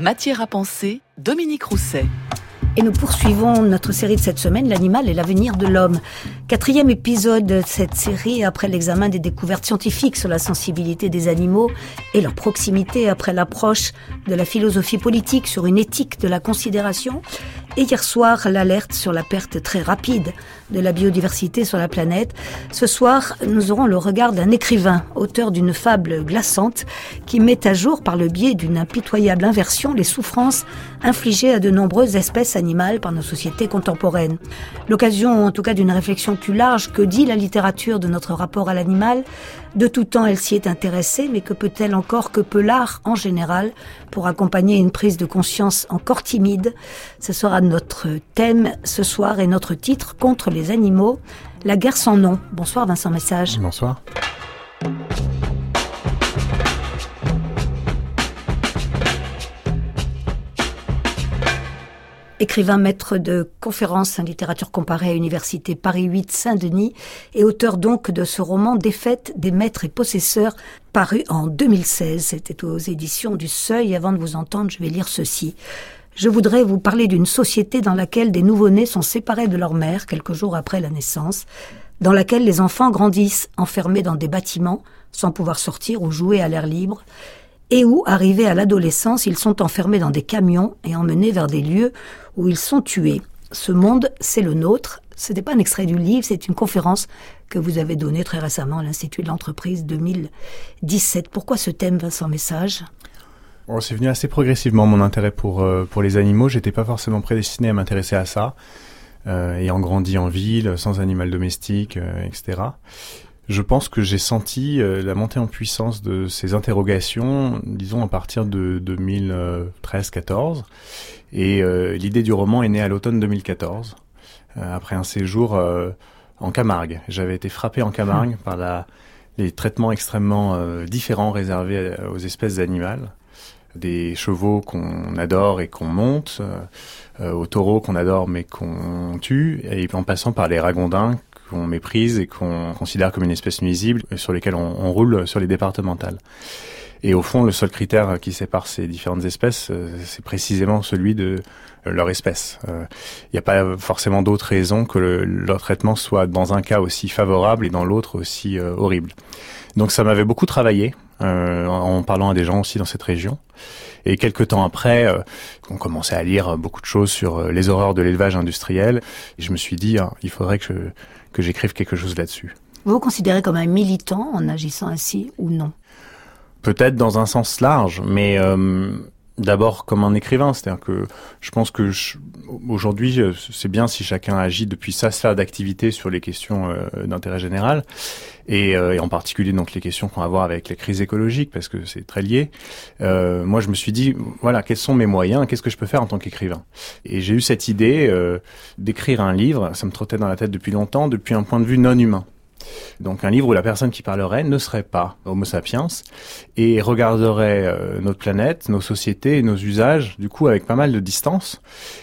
Matière à penser, Dominique Rousset. Et nous poursuivons notre série de cette semaine, l'animal et l'avenir de l'homme. 4e épisode de cette série après l'examen des découvertes scientifiques sur la sensibilité des animaux et leur proximité après l'approche de la philosophie politique sur une éthique de la considération. Et hier soir, l'alerte sur la perte très rapide de la biodiversité sur la planète. Ce soir, nous aurons le regard d'un écrivain, auteur d'une fable glaçante, qui met à jour par le biais d'une impitoyable inversion les souffrances infligées à de nombreuses espèces animales par nos sociétés contemporaines. L'occasion, en tout cas, d'une réflexion plus large. Que dit la littérature de notre rapport à l'animal ? De tout temps, elle s'y est intéressée, mais que peut-elle encore, que peut l'art en général, pour accompagner une prise de conscience encore timide ? Ce sera notre thème ce soir et notre titre, Contre les animaux, la guerre sans nom. Bonsoir Vincent Message. Bonsoir. Écrivain, maître de conférences en littérature comparée à l'université Paris 8 Saint-Denis et auteur donc de ce roman Défaite des maîtres et possesseurs paru en 2016. C'était aux éditions du Seuil. Avant de vous entendre, je vais lire ceci. Je voudrais vous parler d'une société dans laquelle des nouveau-nés sont séparés de leur mère quelques jours après la naissance, dans laquelle les enfants grandissent enfermés dans des bâtiments sans pouvoir sortir ou jouer à l'air libre, et où, arrivés à l'adolescence, ils sont enfermés dans des camions et emmenés vers des lieux où ils sont tués. Ce monde, c'est le nôtre. Ce n'est pas un extrait du livre, c'est une conférence que vous avez donnée très récemment à l'Institut de l'entreprise 2017. Pourquoi ce thème, Vincent Message ? C'est venu assez progressivement, mon intérêt pour les animaux. J'étais pas forcément prédestiné à m'intéresser à ça, ayant grandi en ville, sans animal domestique, etc. Je pense que j'ai senti la montée en puissance de ces interrogations, disons à partir de 2013-14. Et l'idée du roman est née à l'automne 2014, après un séjour en Camargue. J'avais été frappé en Camargue par les traitements extrêmement différents réservés aux espèces animales. Des chevaux qu'on adore et qu'on monte, aux taureaux qu'on adore mais qu'on tue, et en passant par les ragondins qu'on méprise et qu'on considère comme une espèce nuisible et sur lesquels on roule sur les départementales. Et au fond, le seul critère qui sépare ces différentes espèces, c'est précisément celui de leur espèce. Il n'y a pas forcément d'autre raison que leur traitement soit dans un cas aussi favorable et dans l'autre aussi horrible. Donc ça m'avait beaucoup travaillé, en parlant à des gens aussi dans cette région. Et quelques temps après, on commençait à lire beaucoup de choses sur les horreurs de l'élevage industriel. Et je me suis dit, il faudrait que j'écrive quelque chose là-dessus. Vous vous considérez comme un militant en agissant ainsi ou non ? Peut-être dans un sens large, mais d'abord comme un écrivain. C'est-à-dire que je pense que aujourd'hui, c'est bien si chacun agit depuis sa sphère d'activité sur les questions d'intérêt général, et en particulier donc les questions qu'on a à voir avec les crises écologiques, parce que c'est très lié. Moi, je me suis dit, voilà, quels sont mes moyens, qu'est-ce que je peux faire en tant qu'écrivain ? Et j'ai eu cette idée d'écrire un livre, ça me trottait dans la tête depuis longtemps, depuis un point de vue non humain. Donc un livre où la personne qui parlerait ne serait pas Homo sapiens et regarderait notre planète, nos sociétés et nos usages, du coup avec pas mal de distance,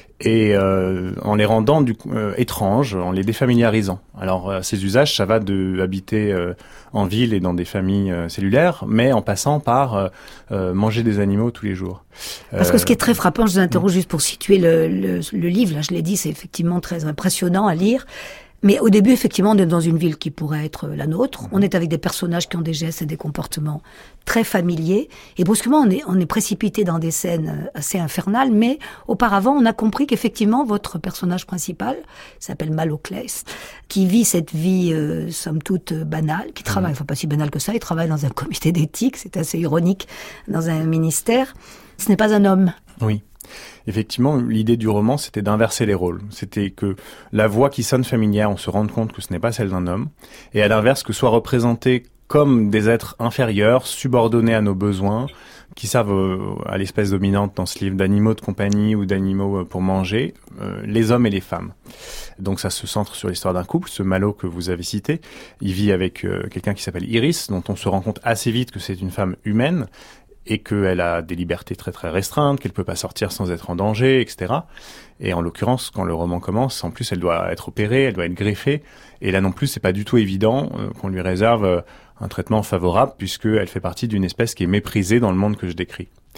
et en les rendant étranges, en les défamiliarisant. Alors ces usages, ça va de habiter en ville et dans des familles cellulaires, mais en passant par manger des animaux tous les jours. Parce que ce qui est très frappant, je vous interroge juste pour situer le livre, là je l'ai dit, c'est effectivement très impressionnant à lire. Mais au début, effectivement, on est dans une ville qui pourrait être la nôtre. On est avec des personnages qui ont des gestes et des comportements très familiers. Et brusquement, on est précipité dans des scènes assez infernales. Mais auparavant, on a compris qu'effectivement, votre personnage principal s'appelle Maloclès, qui vit cette vie, somme toute, banale, qui travaille, enfin pas si banale que ça, il travaille dans un comité d'éthique, c'est assez ironique, dans un ministère. Ce n'est pas un homme. Oui. Effectivement, l'idée du roman, c'était d'inverser les rôles. C'était que la voix qui sonne familière, on se rende compte que ce n'est pas celle d'un homme, et à l'inverse, que soit représentés comme des êtres inférieurs, subordonnés à nos besoins, qui servent à l'espèce dominante dans ce livre d'animaux de compagnie ou d'animaux pour manger, les hommes et les femmes. Donc ça se centre sur l'histoire d'un couple, ce Malo que vous avez cité. Il vit avec quelqu'un qui s'appelle Iris, dont on se rend compte assez vite que c'est une femme humaine, et qu'elle a des libertés très très restreintes, qu'elle peut pas sortir sans être en danger, etc. Et en l'occurrence, quand le roman commence, en plus elle doit être opérée, elle doit être greffée, et là non plus c'est pas du tout évident qu'on lui réserve un traitement favorable, puisqu'elle fait partie d'une espèce qui est méprisée dans le monde que je décris.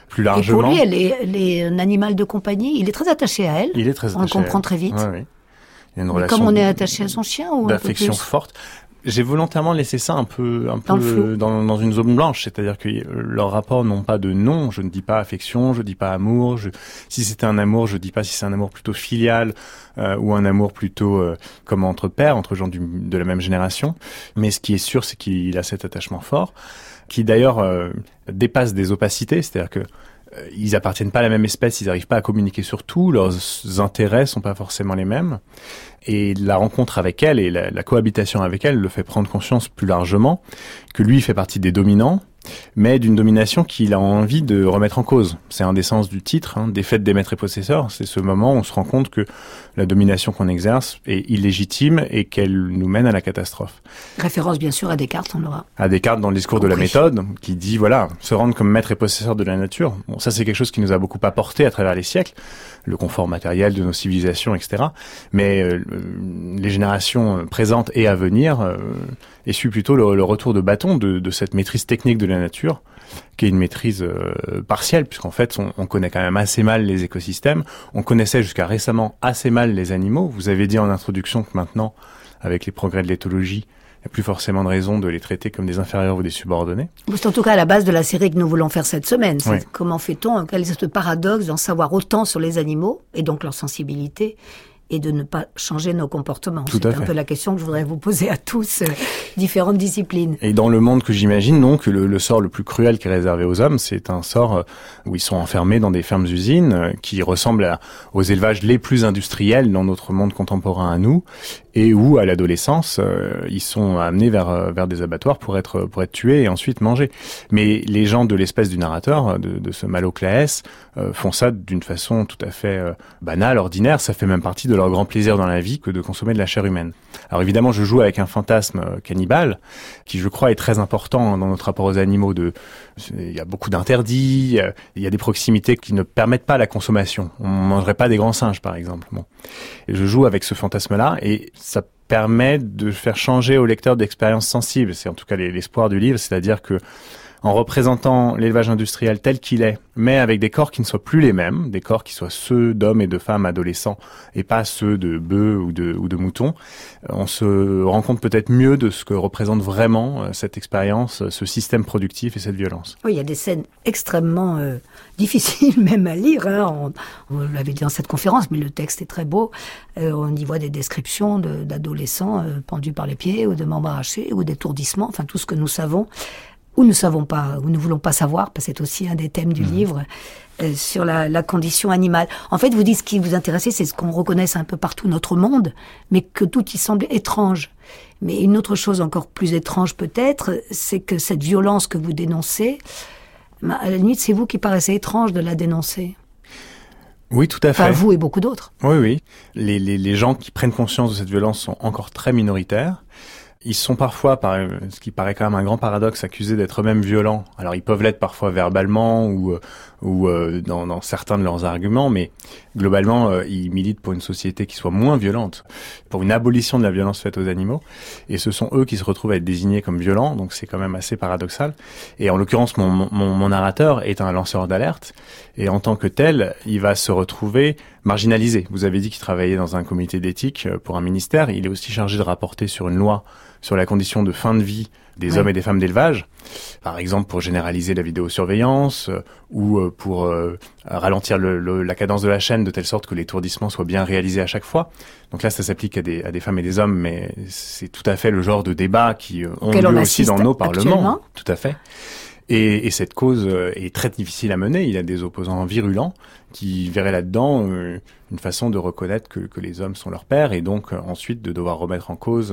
Plus largement. Et pour lui, elle est un animal de compagnie. Il est très attaché à elle. Il est très attaché. On le comprend très vite. Oui. Il y a une relation comme on est attaché à son chien ou d'affection forte. J'ai volontairement laissé ça un peu dans une zone blanche, c'est-à-dire que leurs rapports n'ont pas de nom. Je ne dis pas affection, je dis pas amour. Si c'était un amour, je dis pas si c'est un amour plutôt filial ou un amour plutôt comme entre pairs, entre gens de la même génération. Mais ce qui est sûr, c'est qu'il a cet attachement fort, qui d'ailleurs dépasse des opacités, c'est-à-dire que ils appartiennent pas à la même espèce, ils n'arrivent pas à communiquer sur tout, leurs intérêts sont pas forcément les mêmes. Et la rencontre avec elle et la cohabitation avec elle le fait prendre conscience plus largement que lui fait partie des dominants, mais d'une domination qu'il a envie de remettre en cause. C'est un des sens du titre, des faits des maîtres et possesseurs. C'est ce moment où on se rend compte que la domination qu'on exerce est illégitime et qu'elle nous mène à la catastrophe. Référence bien sûr à Descartes, on l'aura. À Descartes dans le discours de la méthode, qui dit voilà, se rendre comme maître et possesseur de la nature. Bon, ça c'est quelque chose qui nous a beaucoup apporté à travers les siècles, le confort matériel de nos civilisations, etc. Mais les générations présentes et à venir essuient plutôt le retour de bâton de cette maîtrise technique de la nature, qui est une maîtrise partielle, puisqu'en fait, on connaît quand même assez mal les écosystèmes. On connaissait jusqu'à récemment assez mal les animaux. Vous avez dit en introduction que maintenant, avec les progrès de l'éthologie, il n'y a plus forcément de raison de les traiter comme des inférieurs ou des subordonnés. C'est en tout cas à la base de la série que nous voulons faire cette semaine. Oui. Comment fait-on, quel est ce paradoxe d'en savoir autant sur les animaux, et donc leur sensibilité, et de ne pas changer nos comportements. C'est un peu la question que je voudrais vous poser à tous, différentes disciplines. Et dans le monde que j'imagine, donc, le sort le plus cruel qui est réservé aux hommes, c'est un sort où ils sont enfermés dans des fermes-usines qui ressemblent aux élevages les plus industriels dans notre monde contemporain à nous, et où, à l'adolescence, ils sont amenés vers des abattoirs pour être tués et ensuite mangés. Mais les gens de l'espèce du narrateur, de ce Malo-Claès, font ça d'une façon tout à fait banale, ordinaire. Ça fait même partie de leur grand plaisir dans la vie que de consommer de la chair humaine. Alors évidemment, je joue avec un fantasme cannibale qui, je crois, est très important dans notre rapport aux animaux. Il y a beaucoup d'interdits, il y a des proximités qui ne permettent pas la consommation. On ne mangerait pas des grands singes, par exemple. Bon. Et je joue avec ce fantasme-là et ça permet de faire changer au lecteur d'expériences sensibles. C'est en tout cas l'espoir du livre, c'est-à-dire que en représentant l'élevage industriel tel qu'il est, mais avec des corps qui ne soient plus les mêmes, des corps qui soient ceux d'hommes et de femmes adolescents et pas ceux de bœufs ou de moutons, on se rend compte peut-être mieux de ce que représente vraiment cette expérience, ce système productif et cette violence. Oui, il y a des scènes extrêmement difficiles même à lire. On l'avait dit dans cette conférence, mais le texte est très beau. On y voit des descriptions d'adolescents pendus par les pieds ou de membres arrachés ou d'étourdissements, enfin tout ce que nous savons. Ou ne savons pas, ou ne voulons pas savoir, parce que c'est aussi un des thèmes du livre, sur la condition animale. En fait, vous dites ce qui vous intéresse, c'est ce qu'on reconnaisse un peu partout notre monde, mais que tout y semble étrange. Mais une autre chose encore plus étrange peut-être, c'est que cette violence que vous dénoncez, à la limite, c'est vous qui paraissez étrange de la dénoncer. Oui, tout à fait. Enfin, vous et beaucoup d'autres. Oui. Les gens qui prennent conscience de cette violence sont encore très minoritaires. Ils sont parfois, ce qui paraît quand même un grand paradoxe, accusés d'être eux-mêmes violents. Alors ils peuvent l'être parfois verbalement ou dans certains de leurs arguments, mais globalement ils militent pour une société qui soit moins violente, pour une abolition de la violence faite aux animaux. Et ce sont eux qui se retrouvent à être désignés comme violents, donc c'est quand même assez paradoxal. Et en l'occurrence, mon narrateur est un lanceur d'alerte, et en tant que tel, il va se retrouver marginalisé. Vous avez dit qu'il travaillait dans un comité d'éthique pour un ministère. Il est aussi chargé de rapporter sur une loi sur la condition de fin de vie des hommes et des femmes d'élevage, par exemple pour généraliser la vidéosurveillance ou pour ralentir la cadence de la chaîne de telle sorte que l'étourdissement soit bien réalisé à chaque fois. Donc là, ça s'applique à des femmes et des hommes, mais c'est tout à fait le genre de débat qui ont lieu aussi dans nos parlements. Tout à fait. Et cette cause est très difficile à mener. Il y a des opposants virulents qui verraient là-dedans une façon de reconnaître que les hommes sont leurs pères et donc ensuite de devoir remettre en cause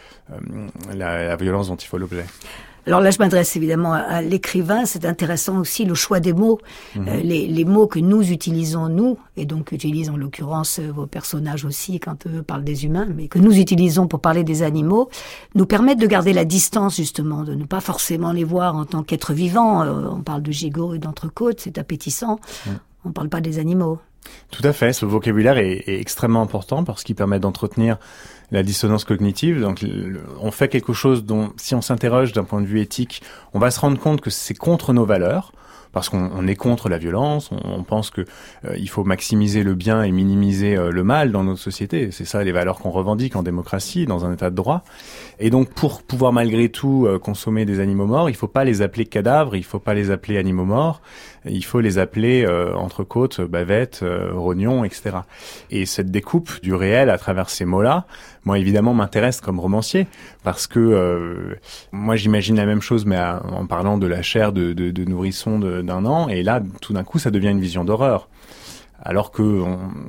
la violence dont ils font l'objet. Alors là, je m'adresse évidemment à l'écrivain. C'est intéressant aussi le choix des mots. Les mots que nous utilisons, nous, et donc utilisent en l'occurrence vos personnages aussi quand eux parlent des humains, mais que nous utilisons pour parler des animaux, nous permettent de garder la distance justement, de ne pas forcément les voir en tant qu'êtres vivants. On parle de gigots et d'entrecôtes, c'est appétissant. On ne parle pas des animaux. Tout à fait. Ce vocabulaire est extrêmement important parce qu'il permet d'entretenir la dissonance cognitive. Donc, on fait quelque chose dont, si on s'interroge d'un point de vue éthique, on va se rendre compte que c'est contre nos valeurs. parce qu'on est contre la violence, on pense que il faut maximiser le bien et minimiser le mal dans notre société. C'est ça les valeurs qu'on revendique en démocratie, dans un état de droit. Et donc pour pouvoir malgré tout consommer des animaux morts, il faut pas les appeler cadavres, il faut pas les appeler animaux morts, il faut les appeler entrecôte, bavette, rognon, etc. Et cette découpe du réel à travers ces mots-là, moi évidemment m'intéresse comme romancier, parce que moi j'imagine la même chose, mais en parlant de la chair de nourrisson d'un an, et là tout d'un coup ça devient une vision d'horreur. Alors que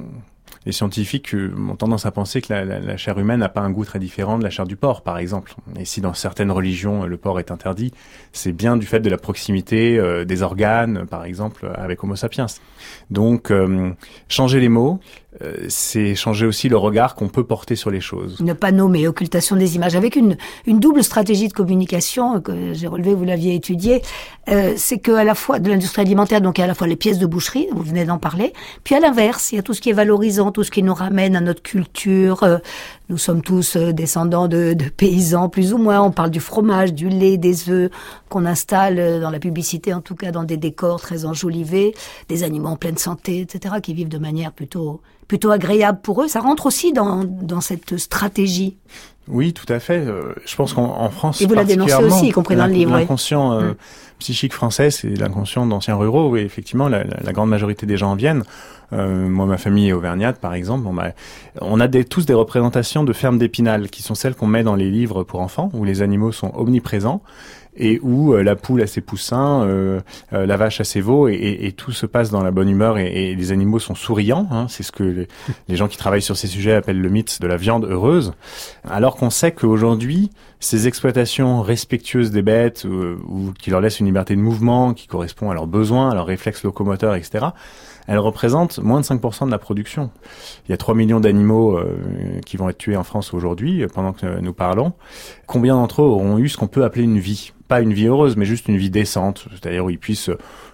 les scientifiques ont tendance à penser que la chair humaine n'a pas un goût très différent de la chair du porc, par exemple. Et si dans certaines religions le porc est interdit, c'est bien du fait de la proximité des organes, par exemple, avec Homo sapiens. Donc, changer les mots, c'est changer aussi le regard qu'on peut porter sur les choses. Ne pas nommer, occultation des images, avec une double stratégie de communication que j'ai relevée, vous l'aviez étudiée, c'est qu'à la fois de l'industrie alimentaire, donc il y a à la fois les pièces de boucherie, vous venez d'en parler, puis à l'inverse, il y a tout ce qui est valorisant, tout ce qui nous ramène à notre culture. Nous sommes tous descendants de paysans, plus ou moins. On parle du fromage, du lait, des œufs qu'on installe dans la publicité, en tout cas dans des décors très enjolivés, des animaux en pleine santé, etc., qui vivent de manière plutôt agréable pour eux. Ça rentre aussi dans cette stratégie. Oui, tout à fait. Je pense qu'en France, et vous la dénoncez aussi, y compris dans le livre. L'inconscient psychique français, c'est l'inconscient d'anciens ruraux. Oui, effectivement, la grande majorité des gens en viennent. Moi, ma famille est auvergnate, par exemple. On a tous des représentations de fermes d'Épinal, qui sont celles qu'on met dans les livres pour enfants, où les animaux sont omniprésents, et où la poule a ses poussins, la vache a ses veaux, et tout se passe dans la bonne humeur, et les animaux sont souriants. Hein, c'est ce que les gens qui travaillent sur ces sujets appellent le mythe de la viande heureuse. Alors qu'on sait qu'aujourd'hui, ces exploitations respectueuses des bêtes, ou qui leur laissent une liberté de mouvement, qui correspond à leurs besoins, à leurs réflexes locomoteurs, etc., elles représentent moins de 5% de la production. Il y a 3 millions d'animaux qui vont être tués en France aujourd'hui, pendant que nous parlons. Combien d'entre eux auront eu ce qu'on peut appeler une vie ? Pas une vie heureuse, mais juste une vie décente, c'est-à-dire où ils puissent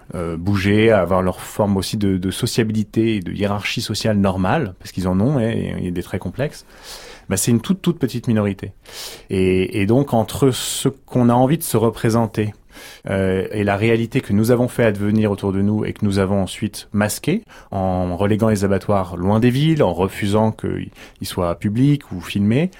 bouger, avoir leur forme aussi de sociabilité et de hiérarchie sociale normale, parce qu'ils en ont, et des traits complexes. C'est une toute petite minorité. Et donc, entre ce qu'on a envie de se représenter et la réalité que nous avons fait advenir autour de nous et que nous avons ensuite masqué en reléguant les abattoirs loin des villes, en refusant qu'ils soient publics ou filmés,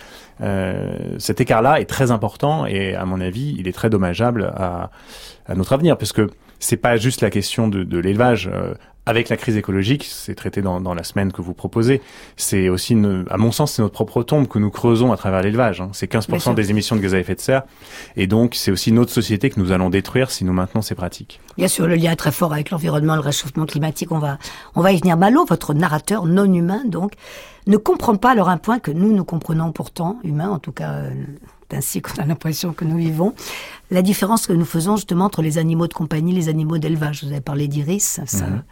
cet écart-là est très important et à mon avis, il est très dommageable à notre avenir, parce que c'est pas juste la question de l'élevage. Avec la crise écologique, c'est traité dans la semaine que vous proposez. C'est aussi, à mon sens, c'est notre propre tombe que nous creusons à travers l'élevage. C'est 15% des émissions de gaz à effet de serre. Et donc, c'est aussi notre société que nous allons détruire si nous maintenons ces pratiques. Bien sûr, le lien est très fort avec l'environnement, le réchauffement climatique. On va y venir. Malo, votre narrateur non humain, donc, ne comprend pas alors un point que nous comprenons pourtant, humains, en tout cas, ainsi qu'on a l'impression que nous vivons, la différence que nous faisons justement entre les animaux de compagnie, les animaux d'élevage. Vous avez parlé d'Iris,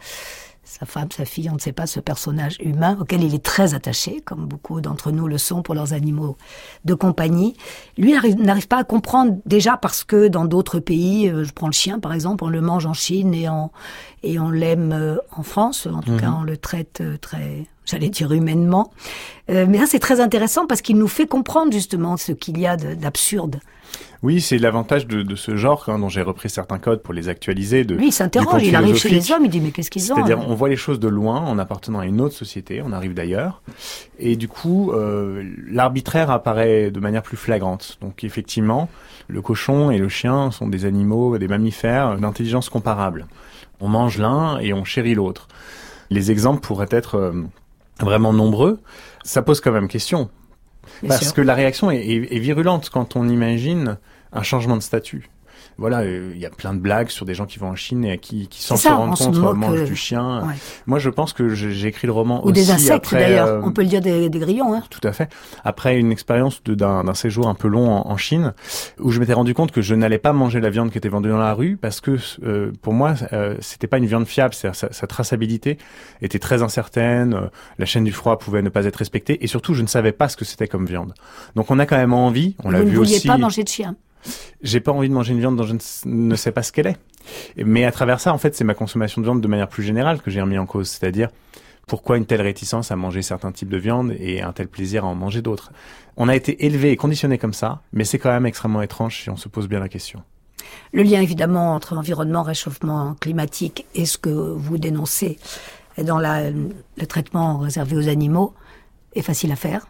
sa femme, sa fille, on ne sait pas, ce personnage humain auquel il est très attaché, comme beaucoup d'entre nous le sont pour leurs animaux de compagnie. Lui n'arrive pas à comprendre, déjà parce que dans d'autres pays, je prends le chien par exemple, on le mange en Chine et on l'aime en France, en tout cas on le traite très, j'allais dire humainement. Mais là c'est très intéressant parce qu'il nous fait comprendre justement ce qu'il y a d'absurde. Oui, c'est l'avantage de ce genre, dont j'ai repris certains codes pour les actualiser. Lui, il s'interroge, il arrive chez les hommes, il dit mais qu'est-ce qu'ils ont ? C'est-à-dire, on voit les choses de loin, en appartenant à une autre société, on arrive d'ailleurs, et du coup, l'arbitraire apparaît de manière plus flagrante. Donc effectivement, le cochon et le chien sont des animaux, des mammifères d'intelligence comparable. On mange l'un et on chérit l'autre. Les exemples pourraient être vraiment nombreux. Ça pose quand même question. Parce que la réaction est virulente quand on imagine un changement de statut. Voilà, il y a plein de blagues sur des gens qui vont en Chine et qui sans se rendre compte, mangent du chien. Ouais. Moi, je pense que j'ai écrit le roman ou aussi des insectes après, d'ailleurs. On peut le dire des grillons. Hein. Tout à fait. Après une expérience d'un séjour un peu long en Chine, où je m'étais rendu compte que je n'allais pas manger la viande qui était vendue dans la rue parce que pour moi, c'était pas une viande fiable. C'est-à-dire sa traçabilité était très incertaine. La chaîne du froid pouvait ne pas être respectée et surtout, je ne savais pas ce que c'était comme viande. Donc, on a quand même envie. On l'a vu aussi. Vous ne vouliez pas manger de chien. J'ai pas envie de manger une viande dont je ne sais pas ce qu'elle est. Mais à travers ça, en fait, c'est ma consommation de viande de manière plus générale que j'ai remis en cause. C'est-à-dire, pourquoi une telle réticence à manger certains types de viande et un tel plaisir à en manger d'autres ? On a été élevé et conditionné comme ça, mais c'est quand même extrêmement étrange si on se pose bien la question. Le lien évidemment entre environnement, réchauffement climatique et ce que vous dénoncez dans le traitement réservé aux animaux est facile à faire.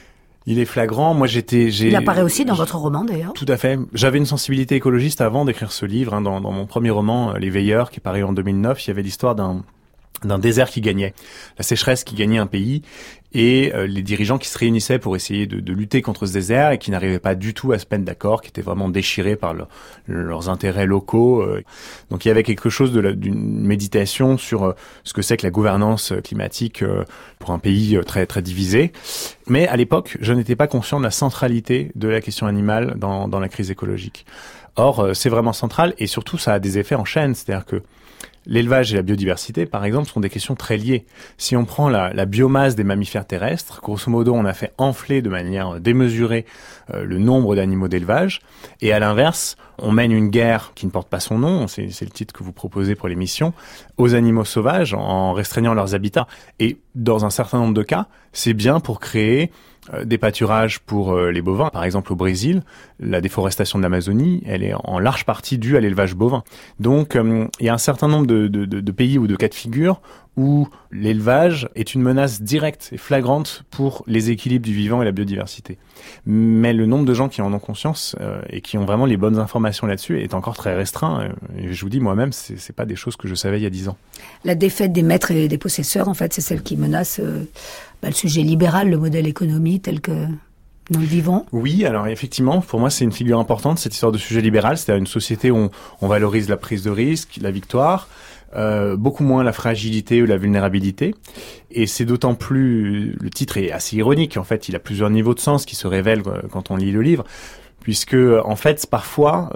Il est flagrant. Moi, il apparaît aussi dans votre roman, d'ailleurs. Tout à fait. J'avais une sensibilité écologiste avant d'écrire ce livre. Dans mon premier roman, Les Veilleurs, qui est paru en 2009, il y avait l'histoire d'un désert qui gagnait, la sécheresse qui gagnait un pays, et les dirigeants qui se réunissaient pour essayer de lutter contre ce désert et qui n'arrivaient pas du tout à se mettre d'accord, qui étaient vraiment déchirés par leurs intérêts locaux. Donc il y avait quelque chose d'une méditation sur ce que c'est que la gouvernance climatique pour un pays très très divisé. Mais à l'époque, je n'étais pas conscient de la centralité de la question animale dans la crise écologique. Or, c'est vraiment central, et surtout ça a des effets en chaîne, c'est-à-dire que l'élevage et la biodiversité, par exemple, sont des questions très liées. Si on prend la biomasse des mammifères terrestres, grosso modo, on a fait enfler de manière démesurée le nombre d'animaux d'élevage. Et à l'inverse, on mène une guerre qui ne porte pas son nom, c'est le titre que vous proposez pour l'émission, aux animaux sauvages en restreignant leurs habitats. Et dans un certain nombre de cas, c'est bien pour créer des pâturages pour les bovins. Par exemple, au Brésil, la déforestation de l'Amazonie, elle est en large partie due à l'élevage bovin. Donc, il y a un certain nombre de pays ou de cas de figure où l'élevage est une menace directe et flagrante pour les équilibres du vivant et la biodiversité. Mais le nombre de gens qui en ont conscience et qui ont vraiment les bonnes informations là-dessus est encore très restreint. Et je vous dis, moi-même, c'est pas des choses que je savais il y a 10 ans. La défaite des maîtres et des possesseurs, en fait, c'est celle qui menace le sujet libéral, le modèle économique tel que nous le vivons. Oui, alors effectivement, pour moi, c'est une figure importante, cette histoire de sujet libéral. C'est-à-dire une société où on valorise la prise de risque, la victoire, beaucoup moins la fragilité ou la vulnérabilité. Et c'est d'autant plus... Le titre est assez ironique, en fait. Il a plusieurs niveaux de sens qui se révèlent quand on lit le livre. Puisque, en fait, parfois,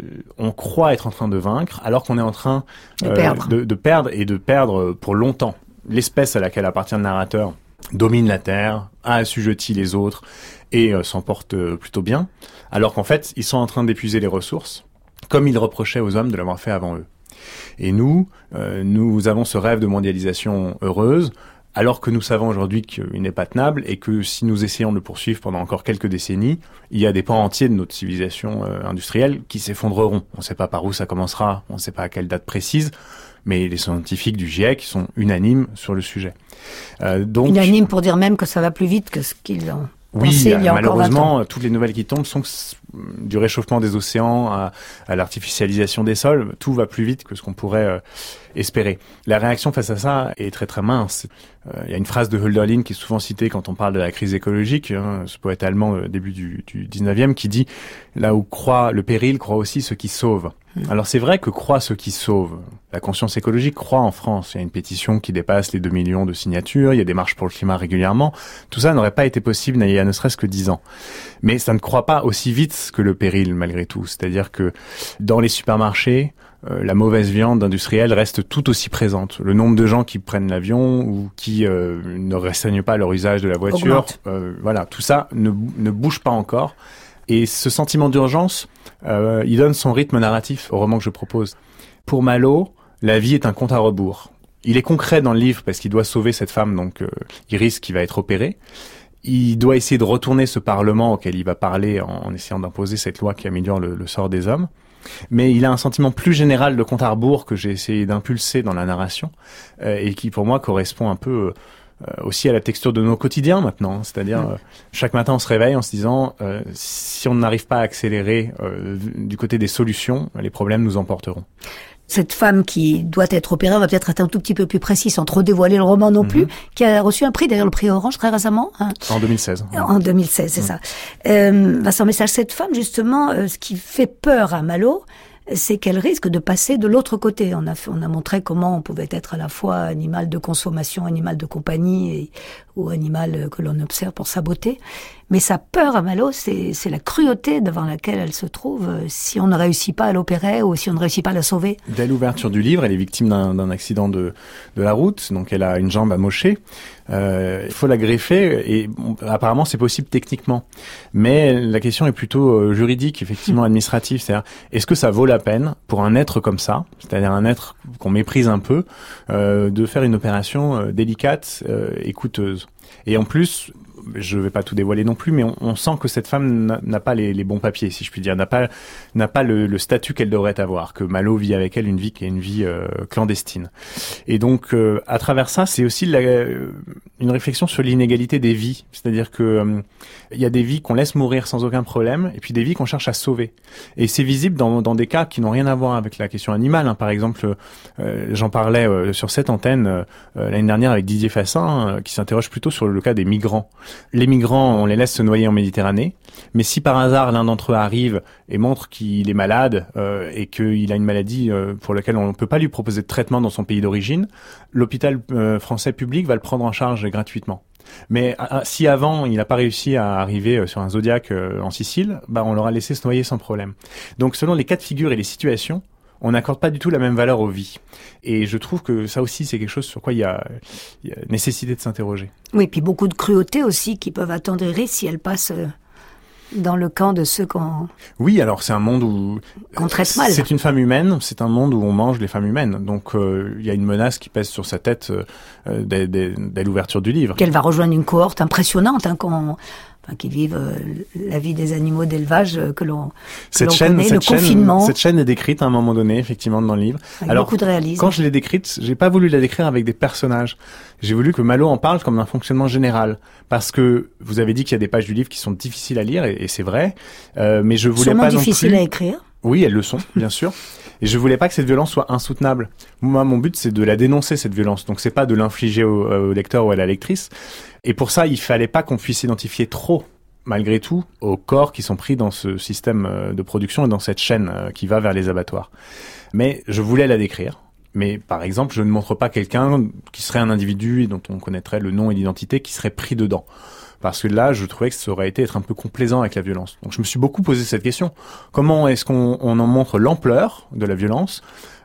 on croit être en train de vaincre, alors qu'on est en train de perdre. De perdre, et de perdre pour longtemps. L'espèce à laquelle appartient le narrateur domine la Terre, a assujetti les autres et s'en porte plutôt bien, alors qu'en fait, ils sont en train d'épuiser les ressources, comme ils reprochaient aux hommes de l'avoir fait avant eux. Et nous avons ce rêve de mondialisation heureuse, alors que nous savons aujourd'hui qu'il n'est pas tenable et que si nous essayons de le poursuivre pendant encore quelques décennies, il y a des pans entiers de notre civilisation industrielle qui s'effondreront. On ne sait pas par où ça commencera, on ne sait pas à quelle date précise, mais les scientifiques du GIEC sont unanimes sur le sujet. Unanimes pour dire même que ça va plus vite que ce qu'ils ont pensé il y a encore 20 ans. Malheureusement, toutes les nouvelles qui tombent sont du réchauffement des océans à l'artificialisation des sols. Tout va plus vite que ce qu'on pourrait espérer. La réaction face à ça est très très mince. Il y a une phrase de Hölderlin qui est souvent citée quand on parle de la crise écologique, ce poète allemand début du 19e, qui dit « Là où croit le péril, croit aussi ce qui sauve ». Alors c'est vrai que croit ce qui sauve. La conscience écologique croit en France. Il y a une pétition qui dépasse les 2 millions de signatures, il y a des marches pour le climat régulièrement. Tout ça n'aurait pas été possible il y a ne serait-ce que 10 ans. Mais ça ne croit pas aussi vite que le péril malgré tout. C'est-à-dire que dans les supermarchés, la mauvaise viande industrielle reste tout aussi présente. Le nombre de gens qui prennent l'avion ou qui ne restreignent pas leur usage de la voiture, voilà, tout ça ne bouge pas encore. Et ce sentiment d'urgence, il donne son rythme narratif au roman que je propose. Pour Malo, la vie est un compte à rebours. Il est concret dans le livre parce qu'il doit sauver cette femme, donc Iris, qui va être opérée. Il doit essayer de retourner ce Parlement auquel il va parler en essayant d'imposer cette loi qui améliore le sort des hommes. Mais il a un sentiment plus général de compte à rebours que j'ai essayé d'impulser dans la narration et qui, pour moi, correspond un peu aussi à la texture de nos quotidiens maintenant. C'est-à-dire, chaque matin, on se réveille en se disant si on n'arrive pas à accélérer du côté des solutions, les problèmes nous emporteront. Cette femme qui doit être opérée, on va peut-être être un tout petit peu plus précis sans trop dévoiler le roman non plus, qui a reçu un prix, d'ailleurs le prix Orange très récemment. En 2016. En 2016, c'est ça. Vincent Message, cette femme justement, ce qui fait peur à Malo, c'est qu'elle risque de passer de l'autre côté. On a montré comment on pouvait être à la fois animal de consommation, animal de compagnie ou animal que l'on observe pour sa beauté. Mais sa peur à Malo, c'est la cruauté devant laquelle elle se trouve si on ne réussit pas à l'opérer ou si on ne réussit pas à la sauver. Dès l'ouverture du livre, elle est victime d'un accident de la route, donc elle a une jambe amochée. Il faut la greffer et apparemment c'est possible techniquement. Mais la question est plutôt juridique, effectivement administrative. C'est-à-dire, est-ce que ça vaut la peine pour un être comme ça, c'est-à-dire un être qu'on méprise un peu, de faire une opération délicate et coûteuse. Et en plus, je vais pas tout dévoiler non plus, mais on sent que cette femme n'a pas les bons papiers, si je puis dire, n'a pas le statut qu'elle devrait avoir, que Malo vit avec elle une vie qui est une vie clandestine. Et donc, à travers ça, c'est aussi une réflexion sur l'inégalité des vies, c'est-à-dire que il y a des vies qu'on laisse mourir sans aucun problème, et puis des vies qu'on cherche à sauver. Et c'est visible dans des cas qui n'ont rien à voir avec la question animale. Hein. Par exemple, j'en parlais sur cette antenne l'année dernière avec Didier Fassin, qui s'interroge plutôt sur le cas des migrants. Les migrants, on les laisse se noyer en Méditerranée, mais si par hasard l'un d'entre eux arrive et montre qu'il est malade et qu'il a une maladie pour laquelle on ne peut pas lui proposer de traitement dans son pays d'origine, l'hôpital français public va le prendre en charge gratuitement. Mais si avant il n'a pas réussi à arriver sur un Zodiac en Sicile, on l'aura laissé se noyer sans problème. Donc selon les cas de figure et les situations, on n'accorde pas du tout la même valeur aux vies. Et je trouve que ça aussi, c'est quelque chose sur quoi il y a nécessité de s'interroger. Oui, puis beaucoup de cruauté aussi qui peuvent attendrir si elles passent dans le camp de ceux qu'on... Oui, alors c'est un monde où... qu'on traite mal. C'est une femme humaine, c'est un monde où on mange les femmes humaines. Donc il y a une menace qui pèse sur sa tête dès l'ouverture du livre. Qu'elle va rejoindre une cohorte impressionnante, qui vivent la vie des animaux d'élevage que l'on connaît, le confinement. Cette chaîne est décrite à un moment donné, effectivement, dans le livre. Avec beaucoup de réalisme. Quand je l'ai décrite, j'ai pas voulu la décrire avec des personnages. J'ai voulu que Malo en parle comme d'un fonctionnement général. Parce que vous avez dit qu'il y a des pages du livre qui sont difficiles à lire, et c'est vrai. Mais je voulais pas non plus... difficiles à écrire. Oui, elles le sont, bien sûr. Et je voulais pas que cette violence soit insoutenable. Moi, mon but, c'est de la dénoncer, cette violence. Donc, c'est pas de l'infliger au lecteur ou à la lectrice. Et pour ça, il fallait pas qu'on puisse s'identifier trop, malgré tout, aux corps qui sont pris dans ce système de production et dans cette chaîne qui va vers les abattoirs. Mais je voulais la décrire. Mais, par exemple, je ne montre pas quelqu'un qui serait un individu et dont on connaîtrait le nom et l'identité qui serait pris dedans. Parce que là, je trouvais que ça aurait été être un peu complaisant avec la violence. Donc je me suis beaucoup posé cette question. Comment est-ce qu'on en montre l'ampleur de la violence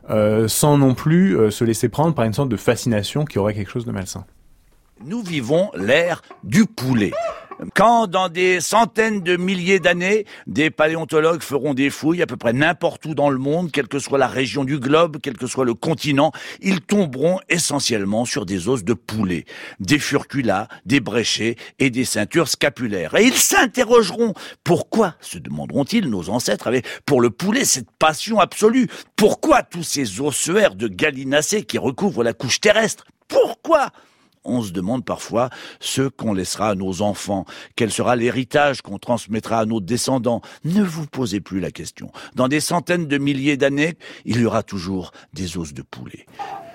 sans non plus se laisser prendre par une sorte de fascination qui aurait quelque chose de malsain? Nous vivons l'ère du poulet. Quand, dans des centaines de milliers d'années, des paléontologues feront des fouilles à peu près n'importe où dans le monde, quelle que soit la région du globe, quel que soit le continent, ils tomberont essentiellement sur des os de poulet, des furculas, des bréchets et des ceintures scapulaires. Et ils s'interrogeront. Pourquoi, se demanderont-ils, nos ancêtres avaient pour le poulet cette passion absolue? Pourquoi tous ces ossuaires de gallinacés qui recouvrent la couche terrestre? Pourquoi? On se demande parfois ce qu'on laissera à nos enfants, quel sera l'héritage qu'on transmettra à nos descendants. Ne vous posez plus la question. Dans des centaines de milliers d'années, il y aura toujours des os de poulet.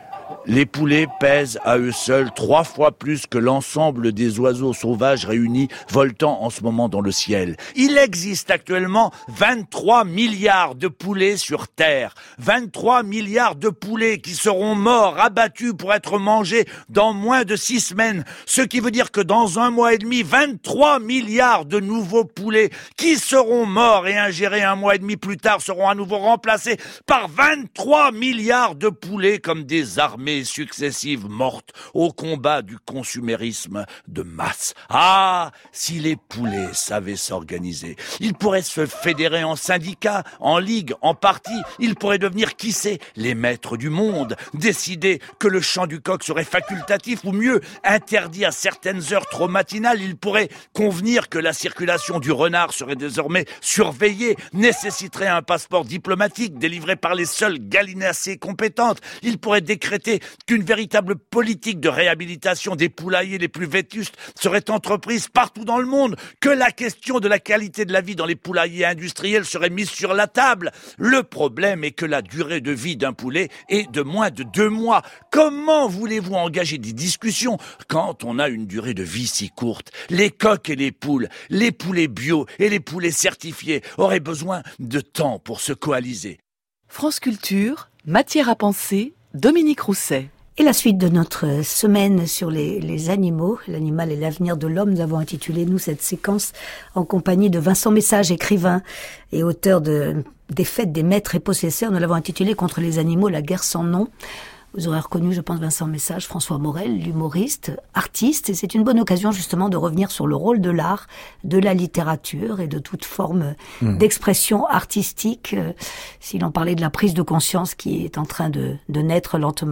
Les poulets pèsent à eux seuls 3 fois plus que l'ensemble des oiseaux sauvages réunis voltant en ce moment dans le ciel. Il existe actuellement 23 milliards de poulets sur Terre. 23 milliards de poulets qui seront morts, abattus pour être mangés dans moins de 6 semaines. Ce qui veut dire que dans 1 mois et demi, 23 milliards de nouveaux poulets qui seront morts et ingérés 1 mois et demi plus tard seront à nouveau remplacés par 23 milliards de poulets comme des armées successives mortes au combat du consumérisme de masse. Ah, si les poulets savaient s'organiser, ils pourraient se fédérer en syndicats, en ligues, en partis, ils pourraient devenir, qui sait, les maîtres du monde, décider que le chant du coq serait facultatif ou mieux, interdit à certaines heures trop matinales, ils pourraient convenir que la circulation du renard serait désormais surveillée, nécessiterait un passeport diplomatique délivré par les seules gallinacées compétentes, ils pourraient décréter qu'une véritable politique de réhabilitation des poulaillers les plus vétustes serait entreprise partout dans le monde, que la question de la qualité de la vie dans les poulaillers industriels serait mise sur la table. Le problème est que la durée de vie d'un poulet est de moins de 2 mois. Comment voulez-vous engager des discussions quand on a une durée de vie si courte? Les coqs et les poules, les poulets bio et les poulets certifiés auraient besoin de temps pour se coaliser. France Culture, matière à penser, Dominique Rousset. Et la suite de notre semaine sur les animaux, l'animal et l'avenir de l'homme, nous avons intitulé, nous, cette séquence en compagnie de Vincent Message, écrivain et auteur des Fêtes des maîtres et possesseurs. Nous l'avons intitulé Contre les animaux, la guerre sans nom. Vous aurez reconnu, je pense, Vincent Message, François Morel, l'humoriste, artiste, et c'est une bonne occasion justement de revenir sur le rôle de l'art, de la littérature et de toute forme d'expression artistique, si l'on parlait de la prise de conscience qui est en train de naître lentement.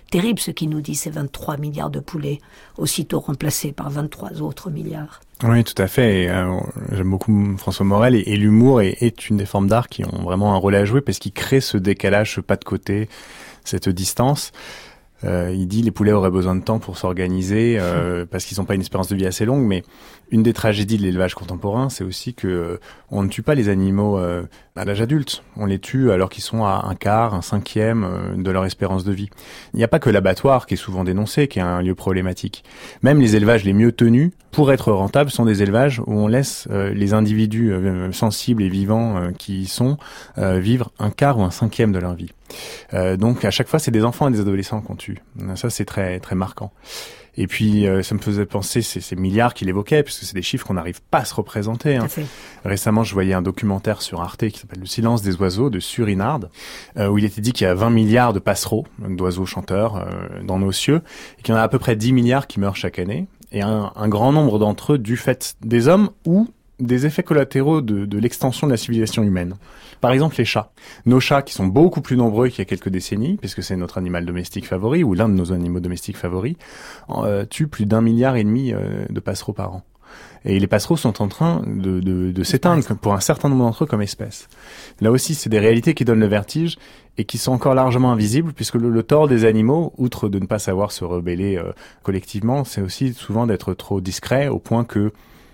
terrible ce qu'il nous dit, ces 23 milliards de poulets, aussitôt remplacés par 23 autres milliards. Oui, tout à fait. Et, j'aime beaucoup François Morel et l'humour est une des formes d'art qui ont vraiment un rôle à jouer parce qu'il crée ce décalage, ce pas de côté, cette distance. Il dit les poulets auraient besoin de temps pour s'organiser parce qu'ils n'ont pas une espérance de vie assez longue, mais une des tragédies de l'élevage contemporain, c'est aussi que on ne tue pas les animaux à l'âge adulte. On les tue alors qu'ils sont à un quart, un cinquième de leur espérance de vie. Il n'y a pas que l'abattoir qui est souvent dénoncé, qui est un lieu problématique. Même les élevages les mieux tenus, pour être rentables, sont des élevages où on laisse les individus sensibles et vivants qui y sont vivre un quart ou un cinquième de leur vie. Donc à chaque fois, c'est des enfants et des adolescents qu'on tue. Ça, c'est très très marquant. Et puis, ça me faisait penser ces milliards qu'il évoquait, puisque c'est des chiffres qu'on n'arrive pas à se représenter. Hein. Récemment, je voyais un documentaire sur Arte qui s'appelle « Le silence des oiseaux » de Surinard, où il était dit qu'il y a 20 milliards de passereaux, d'oiseaux chanteurs, dans nos cieux, et qu'il y en a à peu près 10 milliards qui meurent chaque année, et un grand nombre d'entre eux du fait des hommes ou des effets collatéraux de l'extension de la civilisation humaine. Par exemple, les chats. Nos chats, qui sont beaucoup plus nombreux qu'il y a quelques décennies, puisque c'est notre animal domestique favori, ou l'un de nos animaux domestiques favoris, tuent plus d'1,5 milliard de passereaux par an. Et les passereaux sont en train de s'éteindre pour un certain nombre d'entre eux comme espèces. Là aussi, c'est des réalités qui donnent le vertige et qui sont encore largement invisibles, puisque le tort des animaux, outre de ne pas savoir se rebeller collectivement, c'est aussi souvent d'être trop discret au point que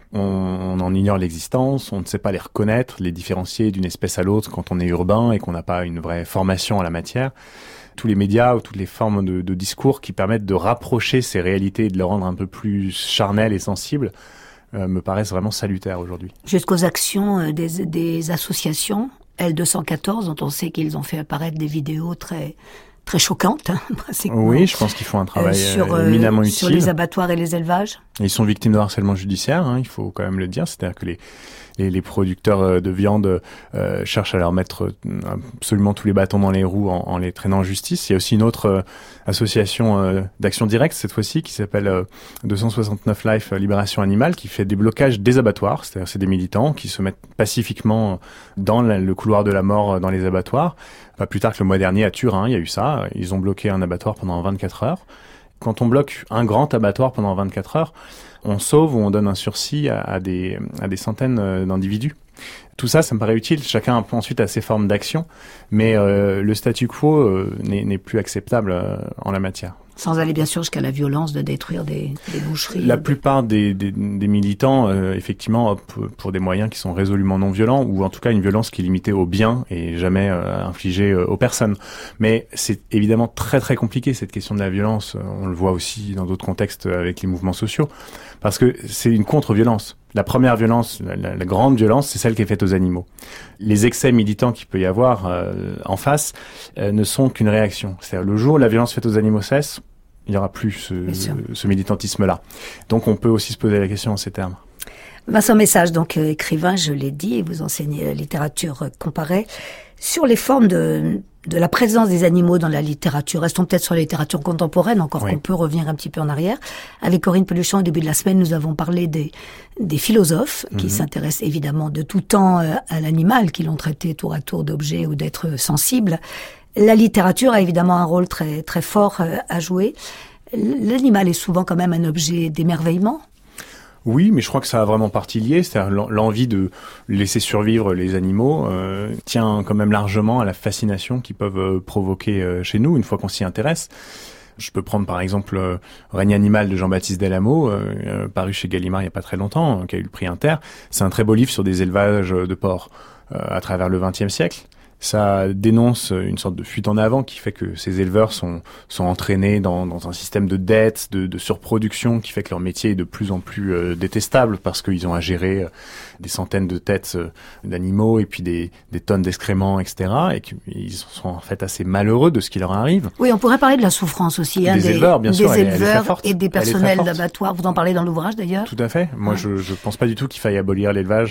on en ignore l'existence, on ne sait pas les reconnaître, les différencier d'une espèce à l'autre quand on est urbain et qu'on n'a pas une vraie formation en la matière. Tous les médias ou toutes les formes de discours qui permettent de rapprocher ces réalités et de les rendre un peu plus charnelles et sensibles me paraissent vraiment salutaires aujourd'hui. Jusqu'aux actions des associations, L214, dont on sait qu'ils ont fait apparaître des vidéos très choquantes. Oui, je pense qu'ils font un travail éminemment utile. Sur les abattoirs et les élevages. Ils sont victimes de harcèlement judiciaire, hein, il faut quand même le dire. C'est-à-dire que les producteurs de viande cherchent à leur mettre absolument tous les bâtons dans les roues en les traînant en justice. Il y a aussi une autre association d'action directe, cette fois-ci, qui s'appelle 269 Life Libération Animale, qui fait des blocages des abattoirs. C'est-à-dire c'est des militants qui se mettent pacifiquement dans le couloir de la mort dans les abattoirs. Pas plus tard que le mois dernier à Turin, il y a eu ça. Ils ont bloqué un abattoir pendant 24 heures. Quand on bloque un grand abattoir pendant 24 heures, on sauve ou on donne un sursis à des centaines d'individus. Tout ça, ça me paraît utile. Chacun ensuite a ses formes d'action, mais le statu quo n'est plus acceptable en la matière. Sans aller bien sûr jusqu'à la violence de détruire des boucheries. La plupart des militants, effectivement, optent pour des moyens qui sont résolument non violents, ou en tout cas une violence qui est limitée aux biens et jamais infligée aux personnes. Mais c'est évidemment très très compliqué cette question de la violence. On le voit aussi dans d'autres contextes avec les mouvements sociaux, parce que c'est une contre-violence. La première violence, la grande violence, c'est celle qui est faite aux animaux. Les excès militants qu'il peut y avoir en face ne sont qu'une réaction. C'est-à-dire le jour où la violence faite aux animaux cesse, il n'y aura plus ce militantisme-là. Donc on peut aussi se poser la question en ces termes. Vincent Message, donc écrivain, je l'ai dit, et vous enseignez la littérature comparée. Sur les formes de la présence des animaux dans la littérature, restons peut-être sur la littérature contemporaine, encore qu'on peut revenir un petit peu en arrière. Avec Corinne Peluchon, au début de la semaine, nous avons parlé des philosophes qui s'intéressent évidemment de tout temps à l'animal, qui l'ont traité tour à tour d'objet ou d'être sensible. La littérature a évidemment un rôle très très fort à jouer. L'animal est souvent quand même un objet d'émerveillement. Oui, mais je crois que ça a vraiment partie liée, c'est-à-dire l'envie de laisser survivre les animaux tient quand même largement à la fascination qu'ils peuvent provoquer chez nous une fois qu'on s'y intéresse. Je peux prendre par exemple Règne animal de Jean-Baptiste Delamot, paru chez Gallimard il n'y a pas très longtemps, qui a eu le prix Inter. C'est un très beau livre sur des élevages de porcs à travers le XXe siècle. Ça dénonce une sorte de fuite en avant qui fait que ces éleveurs sont entraînés dans un système de dette, de surproduction qui fait que leur métier est de plus en plus détestable parce qu'ils ont à gérer des centaines de têtes d'animaux et puis des tonnes d'excréments, etc. Et qu'ils sont en fait assez malheureux de ce qui leur arrive. Oui, on pourrait parler de la souffrance aussi. Des éleveurs, bien sûr, des éleveurs et des personnels d'abattoirs. Vous en parlez dans l'ouvrage d'ailleurs. Tout à fait. Moi, je pense pas du tout qu'il faille abolir l'élevage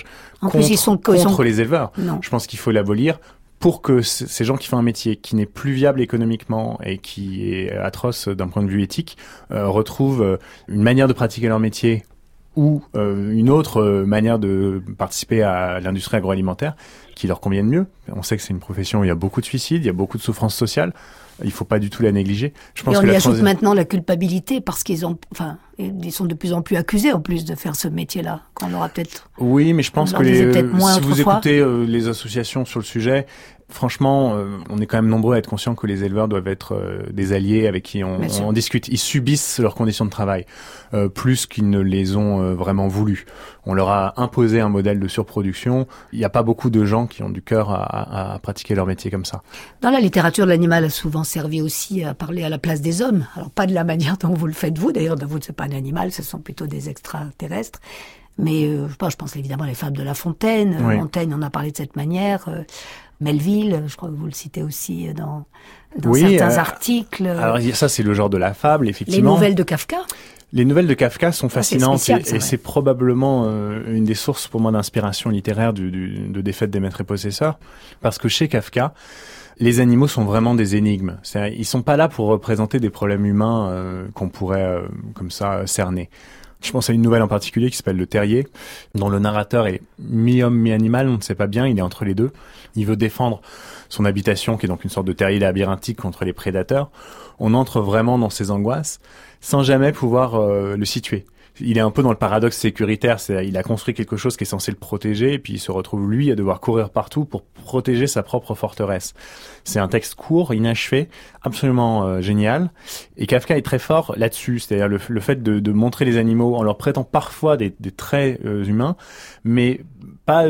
contre les éleveurs. Non. Je pense qu'il faut l'abolir pour que ces gens qui font un métier qui n'est plus viable économiquement et qui est atroce d'un point de vue éthique retrouvent une manière de pratiquer leur métier ou une autre manière de participer à l'industrie agroalimentaire qui leur convienne mieux. On sait que c'est une profession où il y a beaucoup de suicides, il y a beaucoup de souffrance sociale. il faut pas du tout la négliger. Je pense et on que y ajoute maintenant la culpabilité parce ils sont de plus en plus accusés en plus de faire ce métier-là, qu'on aura peut-être. Oui, mais je pense que si vous écoutez les associations sur le sujet, franchement, on est quand même nombreux à être conscients que les éleveurs doivent être des alliés avec qui on discute. Ils subissent leurs conditions de travail plus qu'ils ne les ont vraiment voulu. On leur a imposé un modèle de surproduction. Il n'y a pas beaucoup de gens qui ont du cœur à pratiquer leur métier comme ça. Dans la littérature, l'animal a souvent servi aussi à parler à la place des hommes. Alors pas de la manière dont vous le faites vous. D'ailleurs, vous, c'est pas un animal, ce sont plutôt des extraterrestres. Mais je pense évidemment à les fables de La Fontaine. Oui. Montaigne en a parlé de cette manière. Melville, je crois que vous le citez aussi dans oui, certains articles. Alors ça, c'est le genre de la fable, effectivement. Les nouvelles de Kafka. Les nouvelles de Kafka sont fascinantes spécial, et c'est probablement une des sources pour moi d'inspiration littéraire de Défaite des maîtres et possesseurs, parce que chez Kafka, les animaux sont vraiment des énigmes. C'est-à-dire, ils sont pas là pour représenter des problèmes humains qu'on pourrait comme ça cerner. Je pense à une nouvelle en particulier qui s'appelle Le Terrier, dont le narrateur est mi-homme, mi-animal, on ne sait pas bien, il est entre les deux. Il veut défendre son habitation, qui est donc une sorte de terrier labyrinthique contre les prédateurs. On entre vraiment dans ses angoisses, sans jamais pouvoir le situer. Il est un peu dans le paradoxe sécuritaire, c'est-à-dire il a construit quelque chose qui est censé le protéger, et puis il se retrouve lui à devoir courir partout pour protéger sa propre forteresse. C'est un texte court, inachevé, absolument génial, et Kafka est très fort là-dessus, c'est-à-dire le fait de montrer les animaux en leur prêtant parfois des traits humains, mais pas